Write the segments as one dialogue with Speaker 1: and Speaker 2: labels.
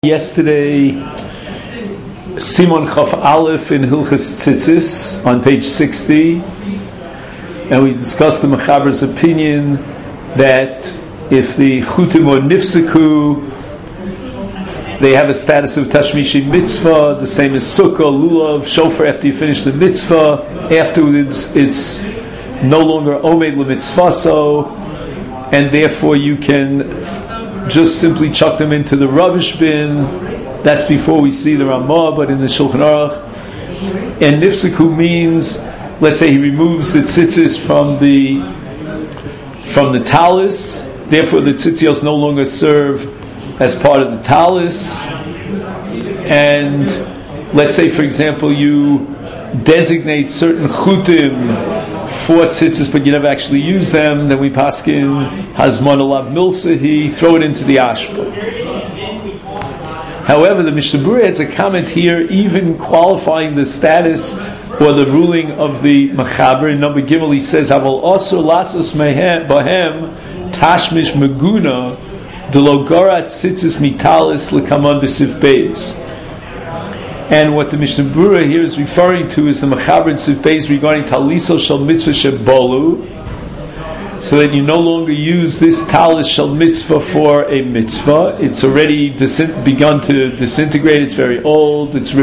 Speaker 1: Yesterday, Simon Chaf Aleph in Hilchas Tzitzis on page 60, and we discussed the Mechaber's opinion that if the Chutim or Nifseku, they have a status of Tashmishi Mitzvah, the same as Sukkah, Lulav, Shofar. After you finish the Mitzvah, afterwards it's no longer Omed LeMitzvaso, and therefore you can just simply chuck them into the rubbish bin. That's before we see the Ramah, but in the Shulchan Aruch. And Nifseku means, let's say he removes the tzitzis from the talis, therefore the tzitzios no longer serve as part of the talis. And let's say, for example, you designate certain chutim for tzitzis, but you never actually use them, then we paskin hazman alav milsahi, throw it into the ashba. However, the Mishnah Berurah adds a comment here, even qualifying the status or the ruling of the Mechaber. In number Gimel, he says, "Aval osur lasos bahem tashmish meguna delo garat tzitzis mitalis lekaman b'sif beis." And what the Mishnah Berurah here is referring to is the Mechaber in Sif Beis regarding Taliso Shel Mitzvah Shebolu, so that you no longer use this Talis Shel Mitzvah for a mitzvah. It's already begun to disintegrate. It's very old. It's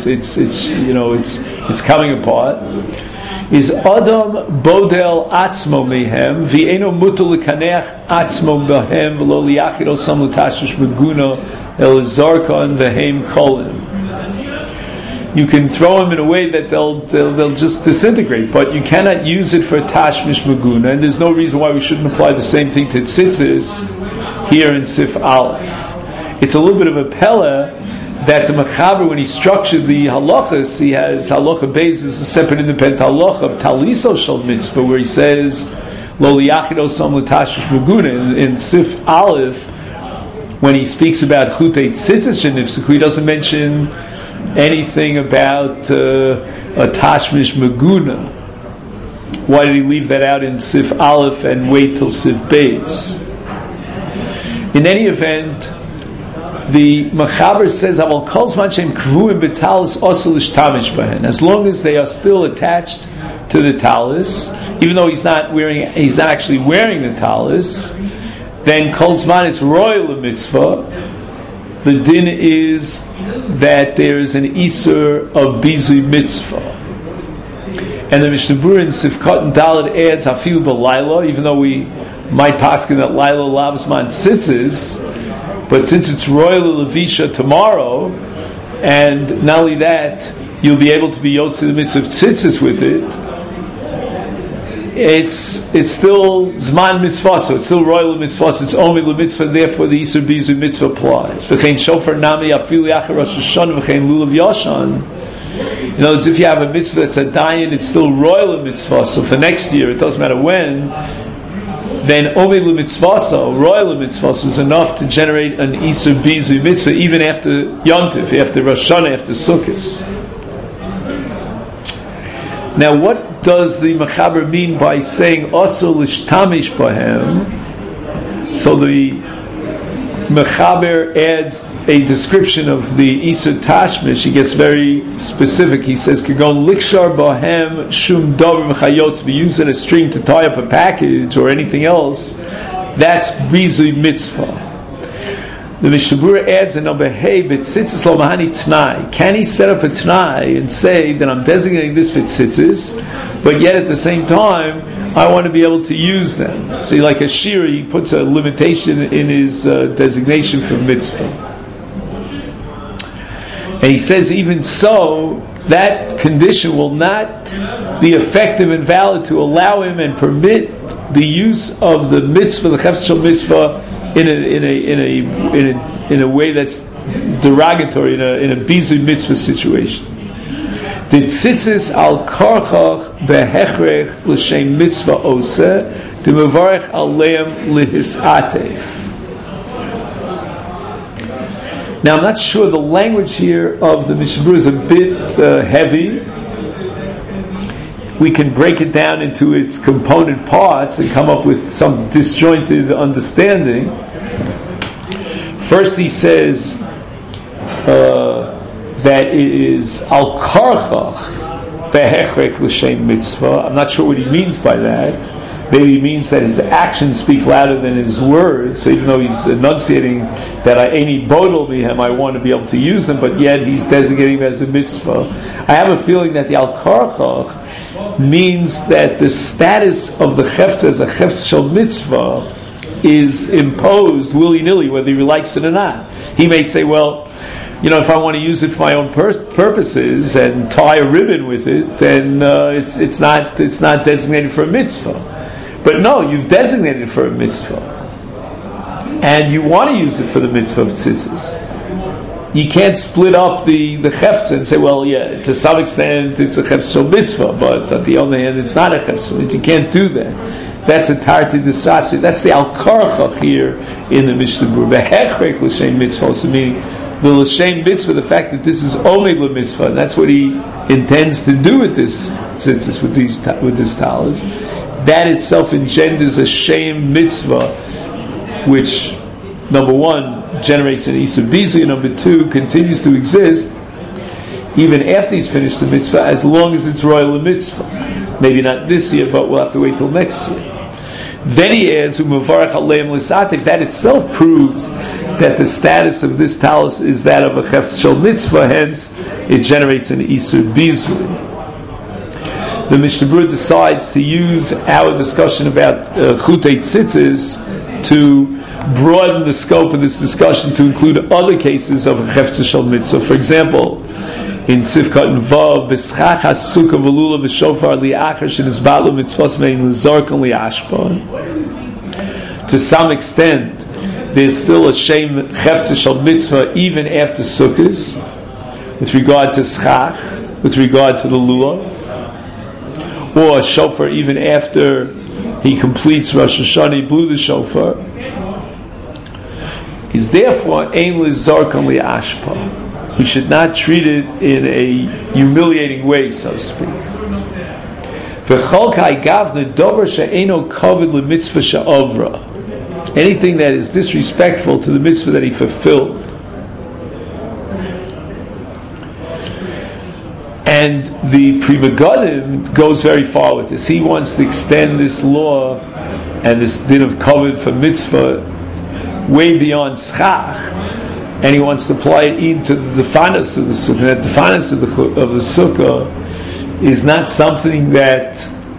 Speaker 1: coming apart. Is Adam Bodel Atzmo Mehem V'Eno Mutal L'Kanech Atzmo Behem V'Lo Liachid Osam L'Tashmish Meguna El Zarkon V'Hem Kolim. You can throw them in a way that they'll just disintegrate, but you cannot use it for tashmish maguna, and there's no reason why we shouldn't apply the same thing to tzitzis here in Sif Aleph. It's a little bit of a pella that the Mechaber, when he structured the halachas, he has halacha beis is a separate independent halacha of taliso shel mitzvah, where he says lo liyachid osam l'tashmish maguna. In Sif Aleph, when he speaks about chutei tzitzis shenifseku, he doesn't mention anything about a tashmish maguna. Why did he leave that out in Sif Aleph and wait till Sif Beis? In any event, the Mechaber says, "Aval kol zman she'em kvuim b'talis osel l'shtamish bahen." As long as they are still attached to the talis, even though he's not actually wearing the talis, then kol zman it's royal mitzvah. The din is that there is an isur of bizui mitzvah, and the Mishnah Berurah in Sifkat and Dalet adds hafil b'layla, even though we might paskin that Laila lavsman tzitzis, but since it's royal levisha tomorrow, and not only that, you'll be able to be yotze the mitzvah of tzitzis with it. It's still Zman Mitzvah, so it's still Royal Mitzvah, it's Omed Mitzvah, therefore the Yisur Bizu Mitzvah applies. V'chein Shofar Nami Afil Yachar Rosh Hashanah V'chein Lulav Yashan. In other words, if you have a mitzvah that's a dayan, it's still Royal Mitzvah, so for next year, it doesn't matter when, then Omed Mitzvah, so Royal Mitzvah is enough to generate an Yisur Bizu Mitzvah even after Yontif, after Rosh Hashanah, after Sukkot. Now, what does the Mechaber mean by saying Osur l'shtamish bahem? So the Mechaber adds a description of the Isur Tashmish. He gets very specific. He says, "Kagon likshar bahem shum davar v'chayotz." We use it as a string to tie up a package or anything else. That's bizui mitzvah. The Mishnah Berurah adds a number, hey, b'tzitzis lo mahani t'nai. Can he set up a t'nai and say that I'm designating this for tzitzis, but yet at the same time, I want to be able to use them? So like a shira, he puts a limitation in his designation for mitzvah. And he says even so, that condition will not be effective and valid to allow him and permit the use of the mitzvah, the chefetz shel mitzvah, in a way that's derogatory, in a bizui mitzvah situation. The tzitzis al karchach behechrech l'shem mitzvah oseh the mevarech aleim lihisatef. Now, I'm not sure the language here of the Mishnah Berurah is a bit heavy. We can break it down into its component parts and come up with some disjointed understanding. First he says that is al karchach behechrech l'shem mitzvah. I'm not sure what he means by that. Maybe he means that his actions speak louder than his words. So even though he's enunciating that any bodol mihem, I want to be able to use them, but yet he's designating them as a mitzvah. I have a feeling that the al karchach means that the status of the chefta as a chefta shel mitzvah is imposed willy-nilly, whether he likes it or not. He may say, well, if I want to use it for my own purposes and tie a ribbon with it, then it's not designated for a mitzvah. But no, you've designated it for a mitzvah, and you want to use it for the mitzvah of tzitzis. You can't split up the chefza and say, well, yeah, to some extent it's a chefza mitzvah, but at the other hand it's not a chefza mitzvah. You can't do that. That's a tarti desasi. That's the al karchach here in the Mishnah Berurah. Behechrech l'shem mitzvah, also meaning the l'shem mitzvah, the fact that this is only the mitzvah, and that's what he intends to do with this tzitzis, with this talis. That itself engenders a shem mitzvah, which, number one, generates an Isur Bizui, number two, continues to exist even after he's finished the mitzvah, as long as it's royal mitzvah. Maybe not this year, but we'll have to wait till next year. Then he adds, U'mevarach aleim l'satek. That itself proves that the status of this talis is that of a chefetz shel mitzvah, hence it generates an Isur Bizui. The Mishnah Berurah decides to use our discussion about chutei tzitzis to broaden the scope of this discussion to include other cases of a chefetz shel mitzvah. For example, in Sifkat and Vav, b'schach hasukah v'lula v'shofar li'achar shenizbalu mitzvos mein l'zorkon li'ashpon. To some extent, there's still a shem chefetz shel mitzvah even after sukkahs, with regard to schach, with regard to the lula, or a shofar even after he completes Rosh Hashanah, he blew the shofar. Is therefore ein l'zorkon li'ashpon. We should not treat it in a humiliating way, so to speak. Anything that is disrespectful to the mitzvah that he fulfilled. And the Pri Megadim goes very far with this. He wants to extend this law and this din of kavod for mitzvah way beyond schach. And he wants to apply it into the defanas of the sukkah. That defanas of the sukkah is not something that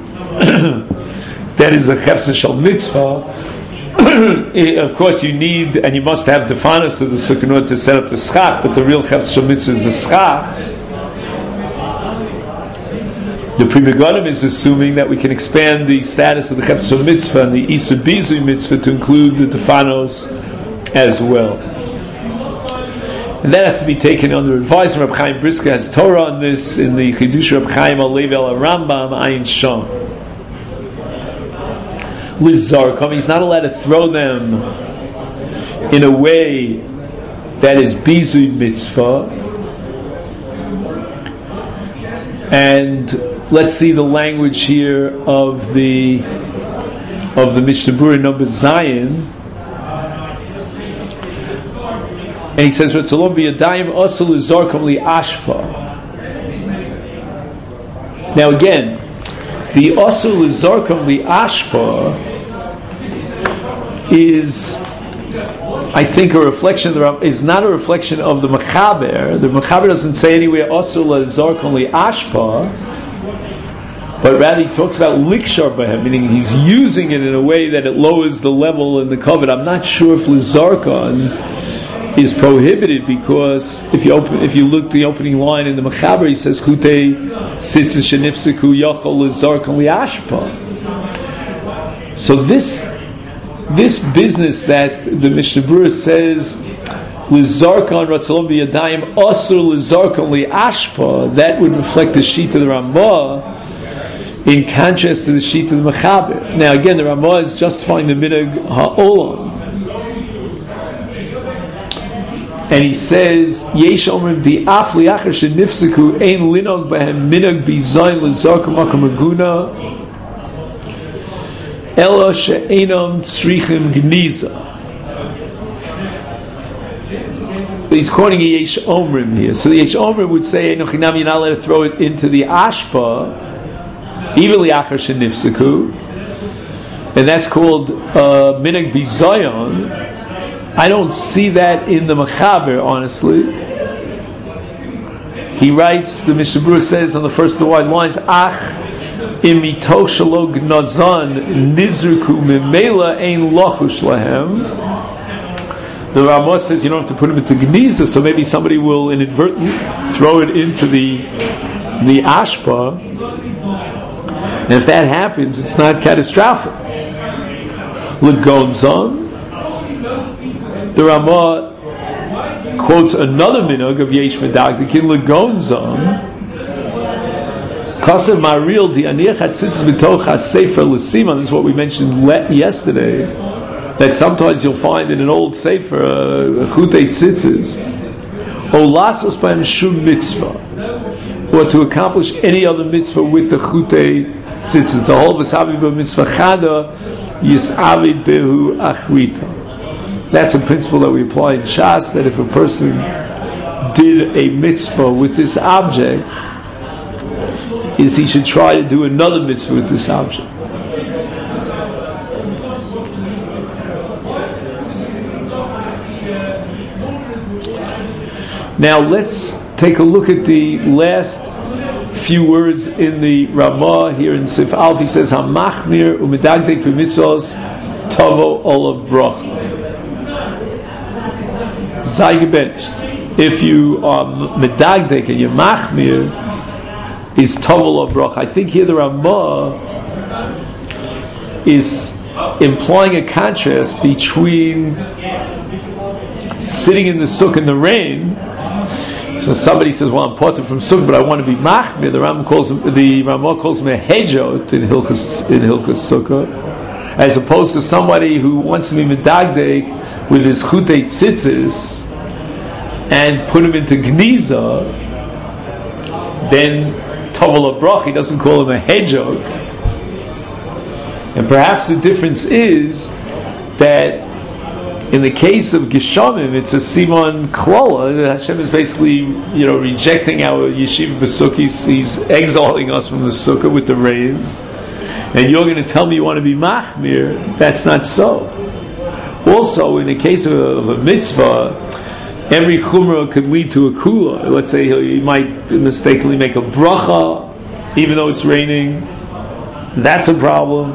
Speaker 1: that is a chefetz shel mitzvah. Of course, you need and you must have defanas of the sukkah in order to set up the schach. But the real chefetz shel mitzvah is the schach. The Pri Megadim is assuming that we can expand the status of the chefetz shel mitzvah and the Isur Bizui mitzvah to include the defanos as well. And that has to be taken under advisement. Reb Chaim Brisker has Torah on this in the Chidush Reb Chaim Alevi al Rambam Ayin Sham. Lizarkom, he's not allowed to throw them in a way that is bizui mitzvah. And let's see the language here of the Mishnah Berurah number Zion. And he says, "Ratzalom b'yadayim asur lizarkom li'ashpa." Now again, the asur lizarkom li'ashpa is, I think, a reflection. Is not a reflection of the Mechaber. The Mechaber doesn't say anywhere asur lizarkom li'ashpa, but rather he talks about likshar b'hem, meaning he's using it in a way that it lowers the level in the kavod. I'm not sure if lizarkon is prohibited, because if you look the opening line in the Mechaber, he says chutei tzitzis shenifseku yachol lizarkon li'ashpa. So this business that the Mishnah Berurah says lizarkon ratzalom b'yadayim asur lizarkon li'ashpa, that would reflect the sheet of the Ramah in contrast to the sheet of the Mechaber. Now again, the Ramah is justifying the minhag ha'olam. And he says, "Yesh omrim di af liachar shenifseku ein linog behem minhag bizayin lezarkom makom aguna ela she'enam tzrichim gniza." he's quoting a Yesh Omrim here. So the Yesh Omrim would say, you're not allowed to throw it into the Ashpa, even Liachar Shenifsaku, and that's called Minhag Bizayon. I don't see that in the Mechaber, honestly. He writes, the Mishnah Berurah says on the first of the wide lines, Ach imito shelo gnazan nizruku memela ein lochush lahem. The Ramah says you don't have to put him into gniza, so maybe somebody will inadvertently throw it into the ashpa, and if that happens, it's not catastrophic. Legonzon. The Ramah quotes another minhag of Yesh Medagdikin Legonzon. Kasev Maril Dianiach Hatzitzis B'toch HaSefer L'Siman. This is what we mentioned yesterday. That sometimes you'll find in an old sefer Chutei Tzitzis, Olasos B'hem Shum Mitzvah, or to accomplish any other mitzvah with the Chutei Tzitzis. The whole V'savi B'mitzvah Chada Yisavid Behu Achrita. That's a principle that we apply in Shas, that if a person did a mitzvah with this object, is he should try to do another mitzvah with this object. Now let's take a look at the last few words in the Ramah here in Sif Alf. He says, "Hamachmir umedagdek v'mitzvos tavo olav bracha." If you are medagdek and you're machmir, is tavo olav bracha. I think here the Ramah is implying a contrast between sitting in the sukkah in the rain. So somebody says, "Well, I'm parted from sukkah, but I want to be machmir." The Ramah calls him a hejot in Hilchas Sukkah, as opposed to somebody who wants to be medagdek with his chutei tzitzis and put him into gniza. Then tavol brach, he doesn't call him a hejot. And perhaps the difference is that in the case of Geshamim, it's a Simon Klala. Hashem is basically, rejecting our yeshiva b'sukkah. He's exiling us from the sukkah with the rains. And you're going to tell me you want to be machmir? That's not so. Also, in the case of a mitzvah, every chumrah could lead to a kula. Let's say he might mistakenly make a bracha, even though it's raining. That's a problem.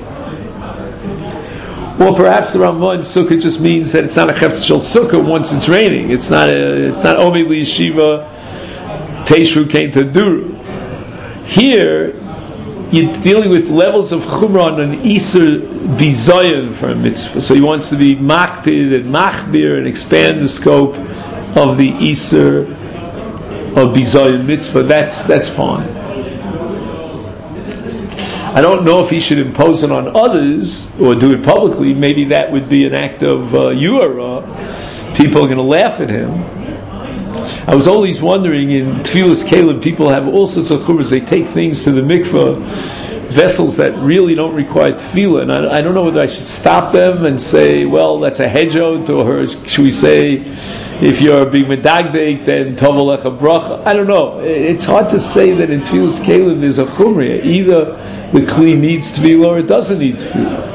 Speaker 1: Or perhaps the Ramah in Sukkah just means that it's not a Chefetz Shel Sukkah once it's raining. It's not Omei L'Yeshiva Teishru Kein Taduru. Here, you're dealing with levels of Chumrah on an Iser Bizayon for a mitzvah. So he wants to be Makpid and Machbir and expand the scope of the Iser of Bizayon mitzvah. That's fine. I don't know if he should impose it on others or do it publicly. Maybe that would be an act of yuara. People are going to laugh at him. I was always wondering, in Tfilas Kelim, people have all sorts of chumras. They take things to the mikveh, vessels that really don't require tefillah. And I don't know whether I should stop them and say, well, that's a hejot, or should we say, if you're being medagdek, then tovol lecha bracha. I don't know. It's hard to say that in Tfilas Kelim there's a chumra. Either the kli needs tefillah or it doesn't need tefillah.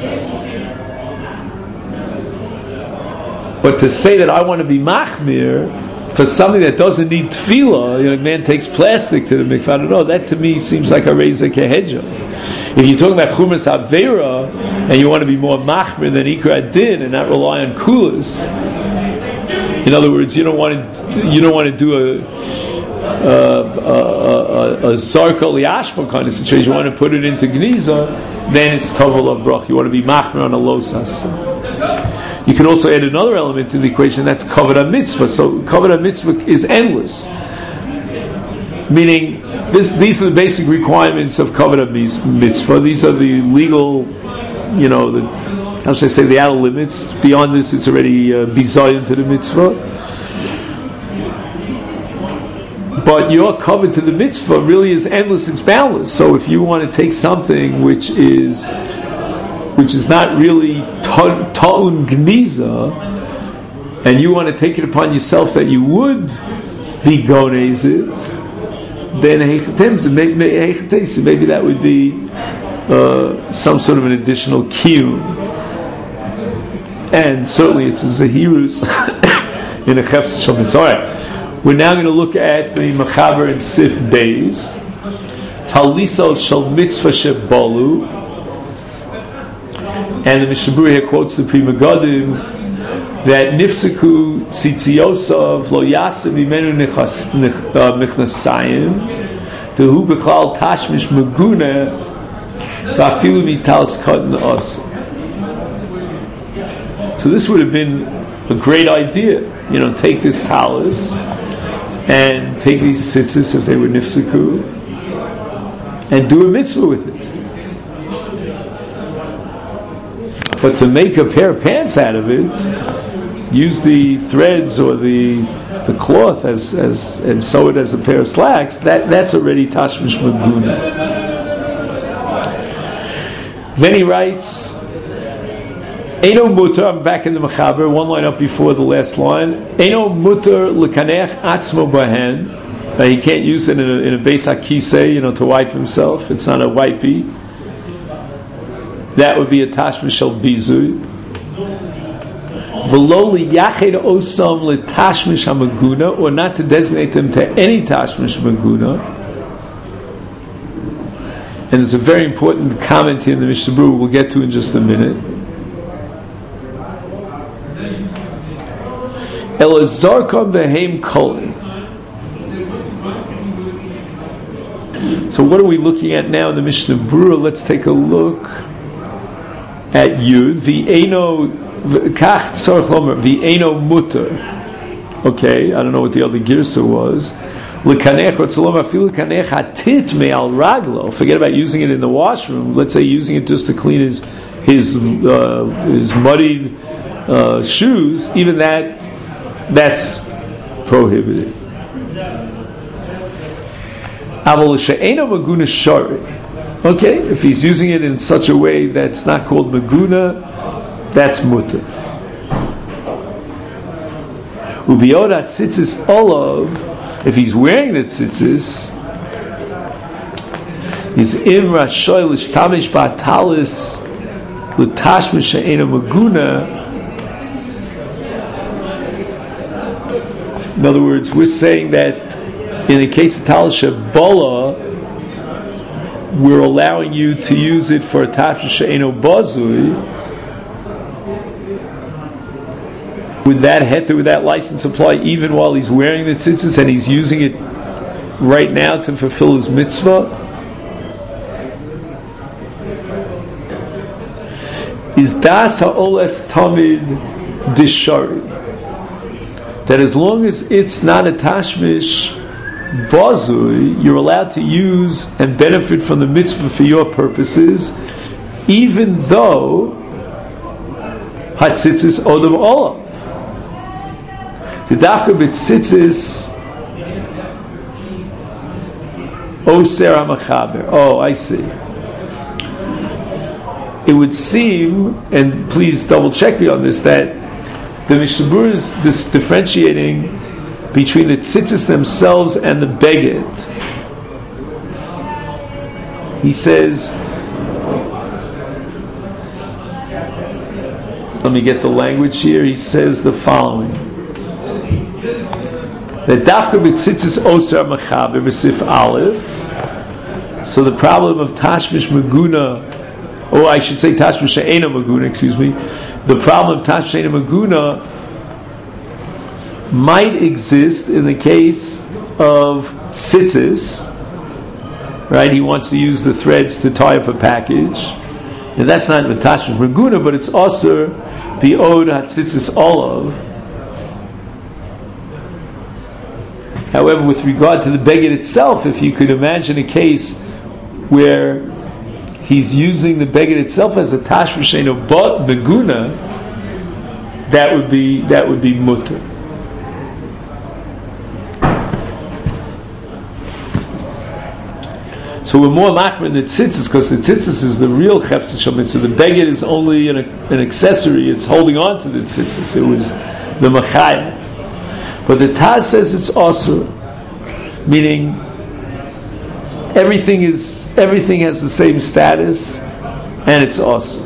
Speaker 1: But to say that I want to be machmir for something that doesn't need tefillah, a man takes plastic to the mikvah, I don't know, that to me seems like a reza kehedja. If you're talking about chumas avera and you want to be more machmir than ikra din and not rely on kulas, in other words, you don't want to do a zarka liashma kind of situation. You want to put it into gniza, then it's tavol of brach. You want to be machmir on a losas. You can also add another element to the equation, that's kavod mitzvah. So kavod mitzvah is endless, meaning these are the basic requirements of kavod mitzvah. These are the legal, how should I say, the outer limits. Beyond this, it's already bizayon to the mitzvah. But your cover to the mitzvah really is endless, it's boundless. So if you want to take something which is not really ta'un gniza, and you want to take it upon yourself that you would be gonezid, then maybe that would be some sort of an additional kiyum. And certainly it's a zahirus in a chefs shal. All right, we're now going to look at the Mechaber and Sif Beis. Talisal shal mitzvah shebalu, and the Mishnah Berurah here quotes the Pri Megadim that nifseku tzitziyosov lo yasim imenu michnasayim dehu b'chlal tashmish meguna v'afilu mitalas katan asu. So this would have been a great idea, take this talis and take these tzitzis if they were nifseku and do a mitzvah with it. But to make a pair of pants out of it, use the threads or the cloth as and sew it as a pair of slacks, that's already tashmish maguna. Then he writes, Eino mutar, I'm back in the Mechaber, one line up before the last line. Eino mutar l'kanech atzmo bahen. He can't use it in a beis hakisei, to wipe himself. It's not a wipey. That would be a tashmish shel bizui. V'lo liyached osam l'tashmish hamaguna, or not to designate them to any tashmish maguna. And there's a very important comment here in the Mishnah Berurah we'll get to in just a minute. Elazarkam v'heim kolin. So what are we looking at now in the Mishnah Berurah? Let's take a look at Yud. V'eino kach tzarich lomer v'eino muter. Okay, I don't know what the other girsa was. L'kanech rotzalom afilu kanech hatit me'al raglo. Forget about using it in the washroom. Let's say using it just to clean his muddied shoes. Even that's prohibited. Okay, if he's using it in such a way that's not called maguna, that's mutter. Ubiyot tzitzis olav, if he's wearing the tzitzis, is im rashoy l'shtamish ba'talis l'tashmish she'ena maguna. In other words, we're saying that in the case of talis shebola, we're allowing you to use it for a tashmish she'eno bazui. Would that license apply even while he's wearing the tzitzis and he's using it right now to fulfill his mitzvah? Is das ha'oles tamid dishari, that as long as it's not a tashmish bazui, you're allowed to use and benefit from the mitzvah for your purposes, even though hatzitzis odom olav. The dafka b'tzitzis oser ha'machaber. Oh, I see. It would seem, and please double check me on this, that the Mishnah Berurah is differentiating between the tzitzis themselves and the beged. He says, let me get the language here. He says the following: that dafka b'tzitzis oser machaber b'sif aleph. So the problem of tashmish maguna, or I should say tashmish she'ena maguna, excuse me. The problem of tashmish she'ena maguna might exist in the case of tzitzis, right? He wants to use the threads to tie up a package, and that's not the tashmish maguna, but it's also the od hatzitzis olav. However, with regard to the beged itself, if you could imagine a case where he's using the beged itself as a tashmish she'ena maguna, that would be mutter. So we're more machmir in the tzitzis, because the tzitzis is the real chefetz shel mitzvah. The beged is only an accessory; it's holding on to the tzitzis. It was the Machayim. But the Taz says it's also, meaning everything has the same status, and it's also.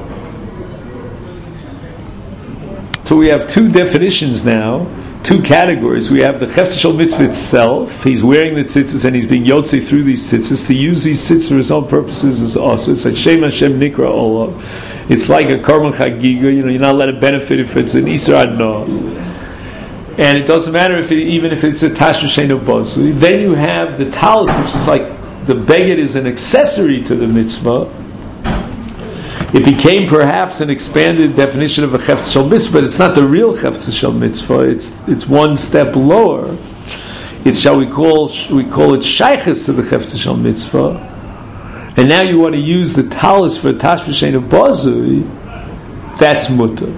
Speaker 1: So we have two definitions now, two categories. We have the Chefetz Shel Mitzvah itself. He's wearing the tzitzis and he's being yotzei through these tzitzis. To use these tzitzis for his own purposes is also. It's like Shem Hashem Nikra Olav. It's like a Karban Chagiga. You're not allowed to benefit if it's an Isra Adno. And it doesn't matter even if it's a Tashmish Sheino Bozui. Then you have the Talis, which is like the Beged is an accessory to the mitzvah. It became perhaps an expanded definition of a Chefetz Shel Mitzvah, but it's not the real Chefetz Shel Mitzvah. It's one step lower. It's we call it Shayches to the Chefetz Shel Mitzvah. And now you want to use the Talis for Tashmish Sheino Bozui. That's mutter.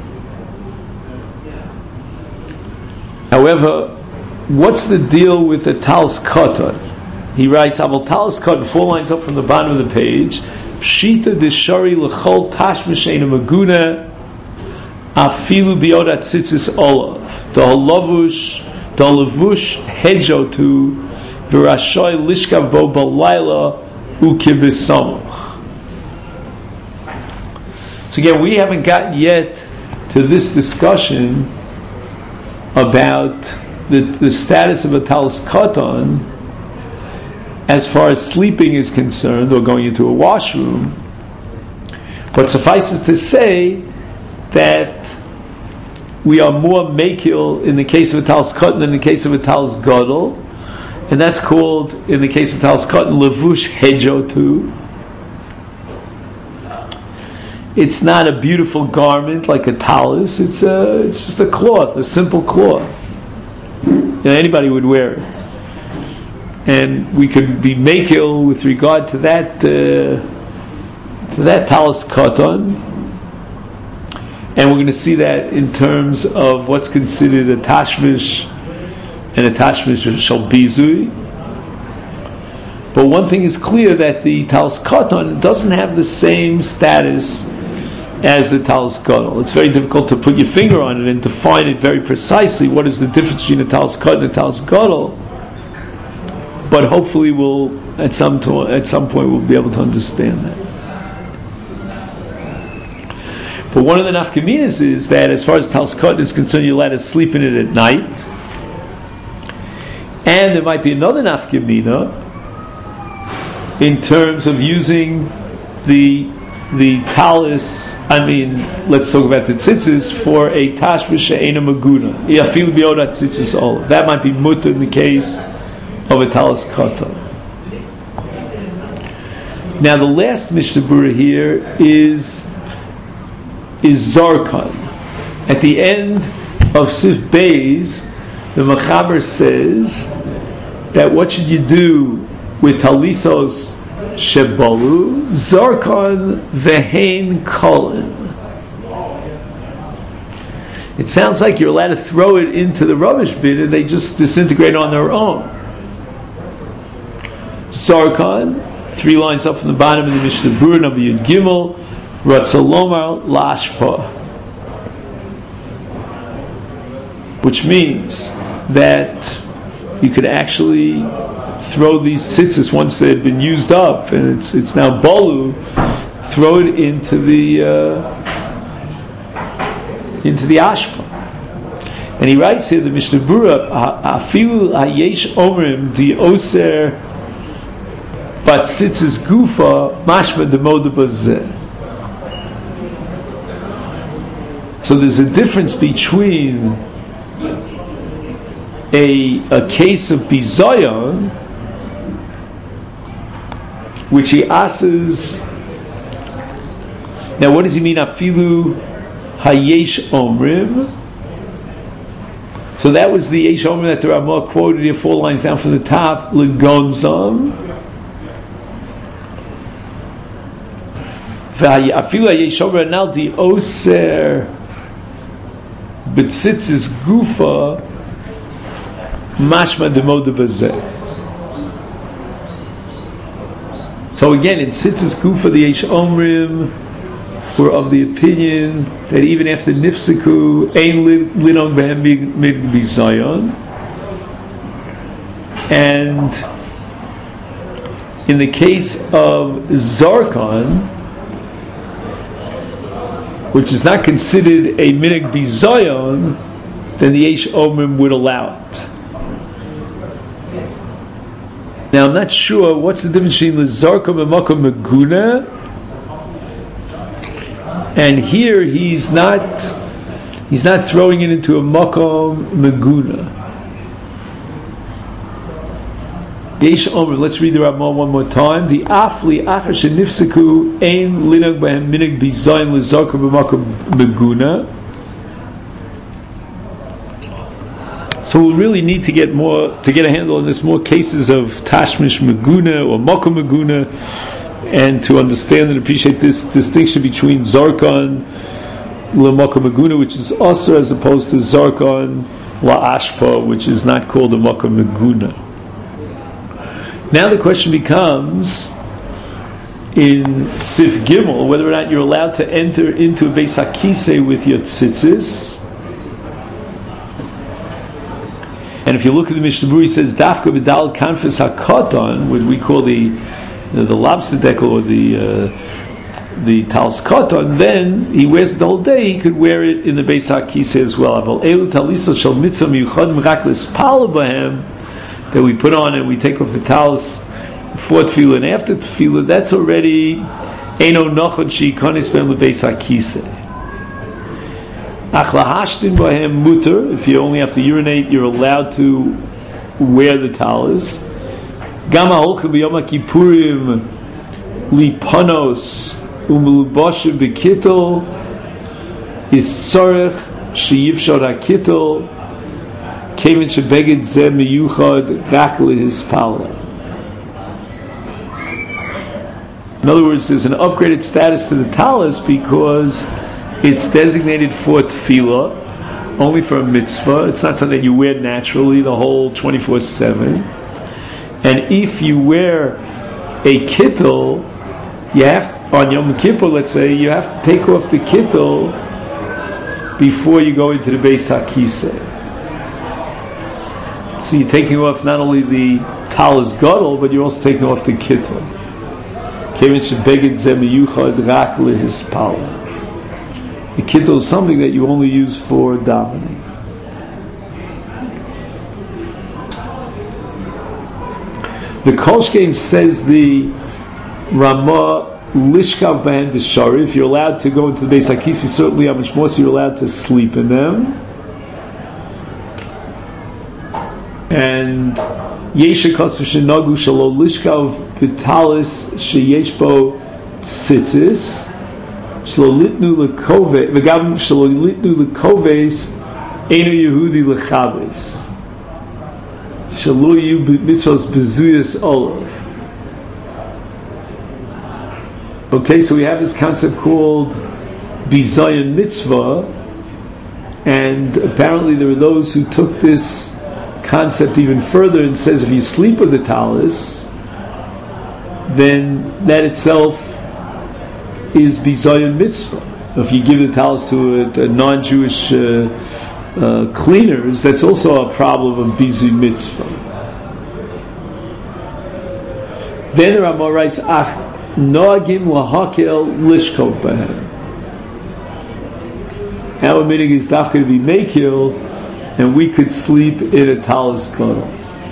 Speaker 1: However, what's the deal with the Talis Katan? He writes, Aval Talis Katan, 4 lines up from the bottom of the page. Pshita deshari l'chol tashmish she'ena maguna afilu biyodat tzitzis olav da'alavush hedjotu v'rashoy lishkav bo balayla u'kibisamuch. So again, we haven't gotten yet to this discussion about the status of a talis katan as far as sleeping is concerned, or going into a washroom. But suffices to say that we are more makil in the case of a talis katan than in the case of a talis gadol, and that's called, in the case of talis katan, levush hejotu. It's not a beautiful garment like a talis. It's just a cloth, a simple cloth. Anybody would wear it. And we could be makil with regard to that talis katan, and we're going to see that in terms of what's considered a tashmish and a tashmish shel bizui. But one thing is clear, that the talis katan doesn't have the same status as the talis gadol. It's very difficult to put your finger on it and define it very precisely. What is the difference between a talis katan and a talis gadol? But hopefully we'll, at some point, we'll be able to understand that. But one of the nafkaminas is that as far as talis katan is concerned, you're allowed to sleep in it at night. And there might be another nafkamina in terms of using the talis, let's talk about the tzitzis, for a tashmish she'ena maguna. Yafilu biyodat tzitzis olav. That might be mutter in the case of a talis katan. Now the last Mishnah Berurah here is Zarkan. At the end of Sif Beis, the Mechaber says that what should you do with talisos shebalu? Zarkan vehein kolin. It sounds like you're allowed to throw it into the rubbish bin and they just disintegrate on their own. Zarkan, 3 lines up from the bottom of the Mishnah Berurah, number Yud Gimel, Ratzalomar Lashpa, which means that you could actually throw these tzitzis once they had been used up and it's now balu, throw it into the ashpa. And he writes here, the Mishnah Berurah, afilu hayesh omrim di oser but tzitzis gufa mashma demoda bazeh. So there's a difference between a case of bizayon, which he asks. Now, what does he mean? Afilu hayesh omrim. So that was the yesh omrim that the Ramah quoted here 4 lines down from the top. Legonzam. Afilu hayesh omrim naldi oser b'tzitzis gufa mashma demoda bazeh. So again, in tzitzis gufa the yesh omrim were of the opinion that even after nifsiku, ein linog behem minig bizayon, and in the case of zarkon, which is not considered a minig bizayon, then the Yesh Omrim would allow it. Now I'm not sure what's the difference between Lizarkom and Makom Meguna, and here he's not throwing it into a Makom Meguna. Yesh Omrim, let's read the Ramah one more time. The Afli Achar Shenifseku Ein Linog Behem Minig Bizayin Lizarkom and Makom Meguna. So we'll really need to get a handle on this, more cases of Tashmish Meguna or Makom Meguna, and to understand and appreciate this distinction between Zarkon La Makom Meguna, which is also, as opposed to Zarkon La Ashpa, which is not called a Makom Meguna. Now the question becomes, in Sif Gimel, whether or not you're allowed to enter into a Beis HaKisei with your tzitzis. And if you look at the Mishnah Berurah, he says Dafka b'dal kanfes hakoton, what we call the lobster decal or the talis koton. Then he wears it the whole day. He could wear it in the Beis HaKisei as well. Aval elu talisa shel mitzvah miyuchad rak l'spal b'hem, that we put on and we take off the talis before tefillah and after tefillah. That's already eino nochad sheikonis ben l'Beis HaKisei. If you only have to urinate, you're allowed to wear the talis. Gama holchem b'yom kippurim lipanos u'melubashim b'kittel is tzarech sheyivshar hakittel kevin shebeged zeh miyuchad rak lehispala. In other words, there's an upgraded status to the talis because it's designated for tefillah, only for a mitzvah. It's not something you wear naturally the whole 24/7. And if you wear a kittel, you have, on Yom Kippur, let's say, you have to take off the kittel before you go into the Beis HaKisei. So you're taking off not only the talis gadol, but you're also taking off the kittel. Kevin shebeged zeh miyuchad rak lehispala. The kittel is something that you only use for davening. The Kolshkein says the Ramah lishkav b'hen deshari. If you're allowed to go into the Beis HaKisei, certainly how much more so you're allowed to sleep in them. And yesha kosv shenagu shalo lishkav b'talis sheyesh bo tzitzis. Shlolitnu lekove, v'gam shlolitnu lekoves, enu Yehudi lechabes. Shaloyu mitzvos bezuyas olav. Okay, so we have this concept called bizayon mitzvah, and apparently there are those who took this concept even further and says if you sleep with the talis, then that itself is bizayon mitzvah. If you give the talis to a non-Jewish cleaners, that's also a problem of bizayon mitzvah. Then the Ramah writes, "Ach noagim lahakel lishkov b'hem." Our minig is dafka to be mekil, and we could sleep in a talis gadol.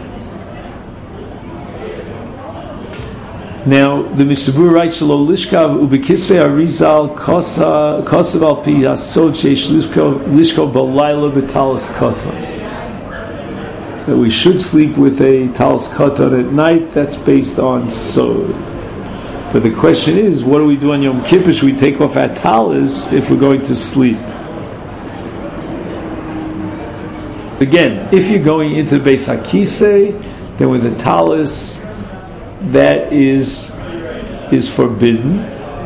Speaker 1: Now, the Mishnah Berurah writes, "Shelo lishkav ubekisvei arizal kosav al pi hasod sheish lishkav balayla v'talis katan." That we should sleep with a talis katan at night. That's based on sod. But the question is, what do we do on Yom Kippur? Should we take off our talis if we're going to sleep? Again, if you're going into the Beis HaKisei, then with the talis, that is forbidden,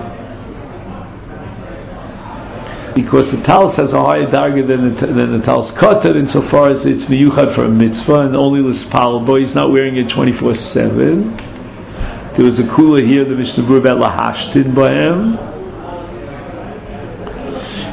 Speaker 1: because the talis has a higher darga than the talis katan, insofar as it's miyuchad for a mitzvah, and only l'spal bo. He's not wearing it 24/7. There was a kula here, the Mishnah Berurah about lahashtin b'hem.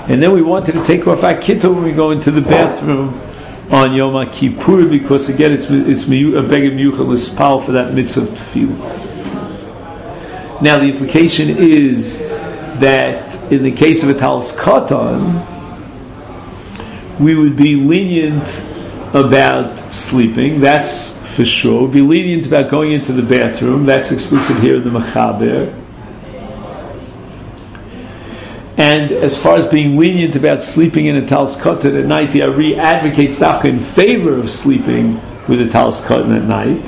Speaker 1: And then we wanted to take off our kittel when we go into the bathroom on Yom Kippur, because again it's a beged miyuchad l'spal for that mitzvah of tefillah. Now the implication is that in the case of a talis katan, we would be lenient about sleeping. That's for sure. We'd be lenient about going into the bathroom. That's explicit here in the Mechaber. And as far as being lenient about sleeping in a talis katan at night, the Ari advocates dafka in favor of sleeping with a talis katan at night.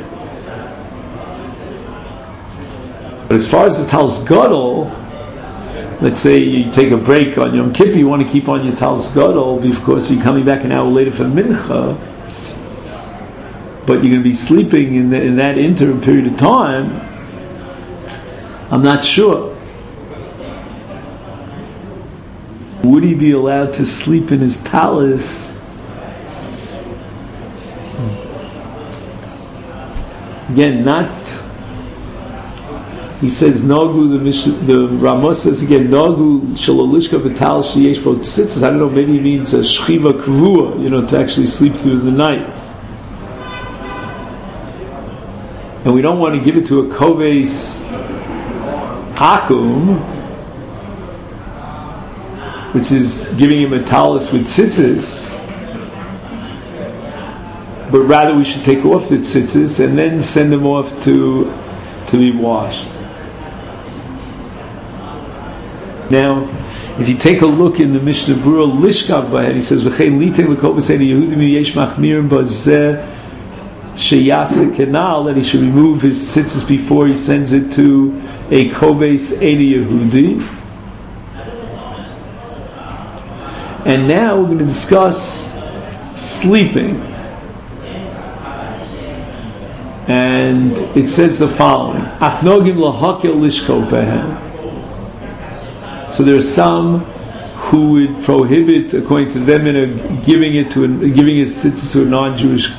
Speaker 1: But as far as the talis gadol, let's say you take a break on Yom Kippur, you want to keep on your talis gadol, of course you're coming back an hour later for mincha, but you're going to be sleeping in that interim period of time. I'm not sure. Would he be allowed to sleep in his talis? Again, not. He says Nagu. The Ramos says again Nagu Shalolishka V'tal Sheyesh Bo Tzitzis. I don't know. Maybe he means a Shchiva Kvua. To actually sleep through the night. And we don't want to give it to a Koves Hakum, which is giving him a talis with tzitzis, but rather we should take off the tzitzis and then send him off to be washed. Now, if you take a look in the Mishnah Berurah Lishkav Bahed, he says, "V'chein litei l'kol b'seid Yehudim yesh machmirim b'zeh sheyase kenal," that he should remove his tzitzis before he sends it to a koves Eini Yehudi. And now we're going to discuss sleeping. And it says the following: Achnogim lahakel lishko behem. So there are some who would prohibit, according to them, giving his tzitzis to a non-Jewish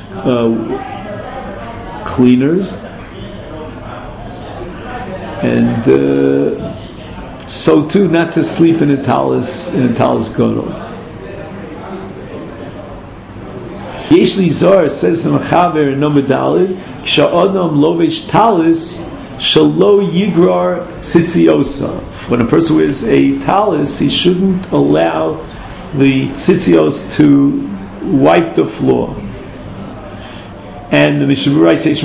Speaker 1: cleaners, and so too not to sleep in a talis gadol. Yesh li zor, says the Mechaber in Nomad Daled, K'sha'adam lovesh talis shalo yigrar tzitziyosa. When a person wears a talis, he shouldn't allow the tzitzios to wipe the floor. And the Mishnah writes, so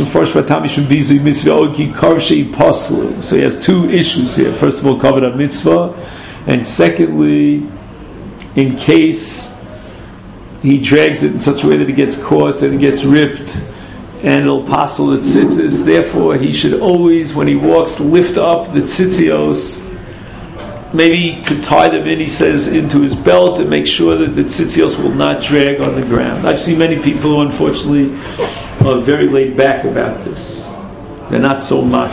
Speaker 1: he has two issues here. First of all, kavod mitzvah, and secondly, in case he drags it in such a way that it gets caught and it gets ripped and it'll passel the tzitzis. Therefore, he should always, when he walks, lift up the tzitzios, maybe to tie them in, he says, into his belt, and make sure that the tzitzios will not drag on the ground. I've seen many people who unfortunately are very laid back about this. They're not so much.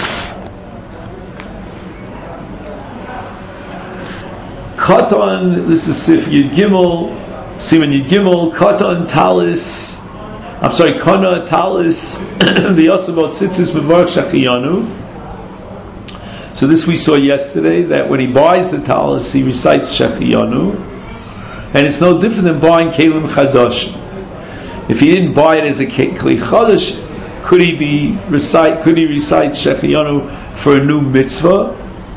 Speaker 1: Katan, this is Sif Yud Gimel, Siman Yud Gimel, Katan Talis, Kana Talis, V'yosabot Tzitzis Mevarach Shachiyanu. So this we saw yesterday, that when he buys the talis, he recites Shachiyanu, and it's no different than buying Kelim Chadash. If he didn't buy it as a Kli Chadash, could he recite Shechiyanu for a new mitzvah?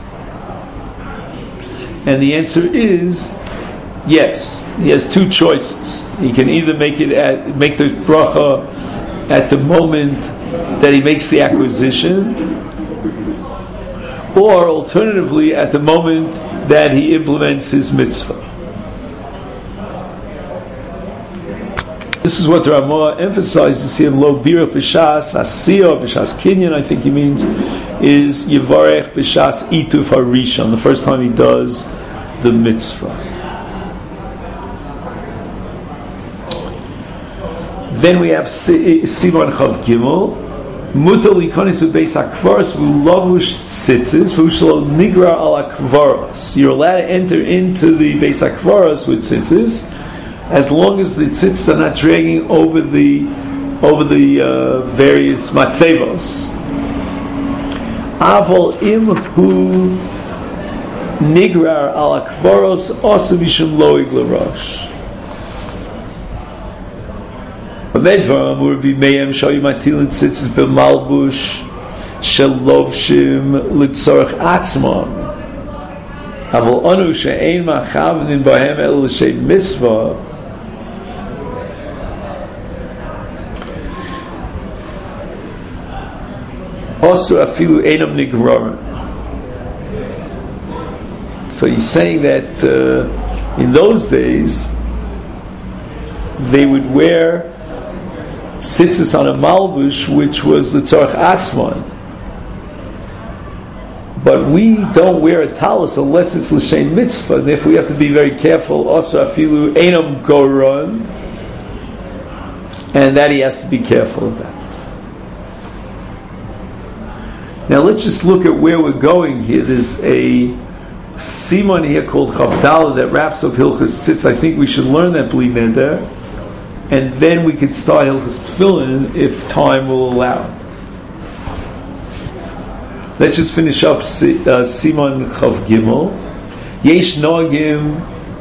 Speaker 1: And the answer is yes. He has two choices. He can either make the bracha at the moment that he makes the acquisition, or alternatively at the moment that he implements his mitzvah. This is what the Ramah emphasizes here in Lo Birach B'Shas Asiyah B'Shas Kinyan, I think he means, is Yivarech B'Shas Ituf HaRishon, the first time he does the mitzvah. Then we have Siman Chav Gimel, Mutal Likonis U'Beis HaKvaros V'Lavush Tzitzis V'Ushlo Nigra Al HaKvaros. You're allowed to enter into the Beis HaKvaros with tzitzis, as long as the tzitzis are not dragging over the various matzevos. Avol im hu nigrar al akvaros also mishum loig l'rosh. Amedvar amur b'meim shoyu matilin tzitzis b'malbush shelovshim litzorach atzmam. Aval anu she'ein machavnin bahem el l'shem mitzvah. Also afilu einam nigrar. So he's saying that in those days they would wear tzitzis on a malbush, which was the tzarech atzman. But we don't wear a talis unless it's l'shem mitzvah, and therefore we have to be very careful. Also, afilu einam goron, and that he has to be careful about. Now let's just look at where we're going here. There's a simon here called Chavdala that wraps up Hilchas Tzitz. I think we should learn that Bli Neder, and then we could start Hilchas Tefillin if time will allow it. Let's just finish up Simon Chav Gimel. Yesh Nogim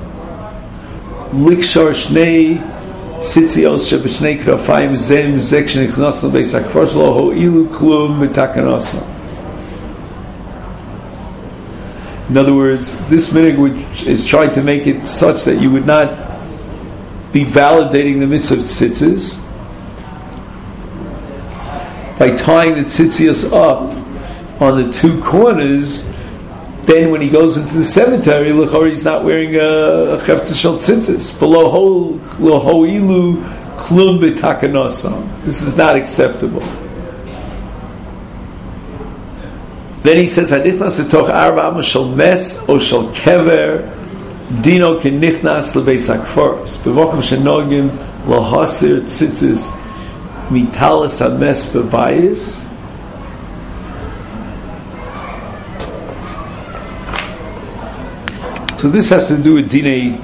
Speaker 1: Likshar Shnei Tzitzios Shebeshnei Krafayim Zem Zek Shenichnas Lebeis HaKfar Shelo Ho'ilu Klum B'Takanasam. In other words, this minhag which is trying to make it such that you would not be validating the mitzvah of tzitzis by tying the tzitzias up on the two corners. Then when he goes into the cemetery, l'chor he's not wearing a chefetz shel tzitzis. Below ho'ilu klum b'takanasam. This is not acceptable. Then he says, "Hanichnas letoch arba amos shel mes o shel kever dino kenichnas lebeis hakfaros b'mokum shenogim lahasir tzitzis mitalas hames bebayis." So this has to do with dinei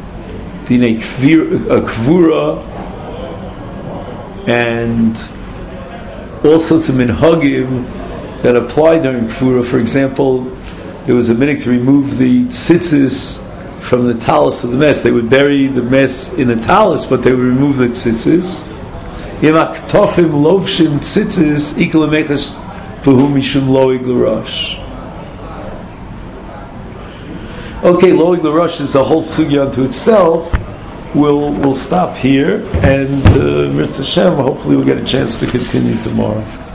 Speaker 1: kvura and all sorts of minhagim that apply during Kfura. For example, there was a minhag to remove the tzitzis from the talus of the mess. They would bury the mess in a talus, but they would remove the tzitzis. Yem aktofim lovshim tzitzis ikal mechash v'hu mishum loig l'rosh. Okay, loig l'rosh is a whole sugya unto itself. We'll stop here, and Mirz Hashem, hopefully we'll get a chance to continue tomorrow.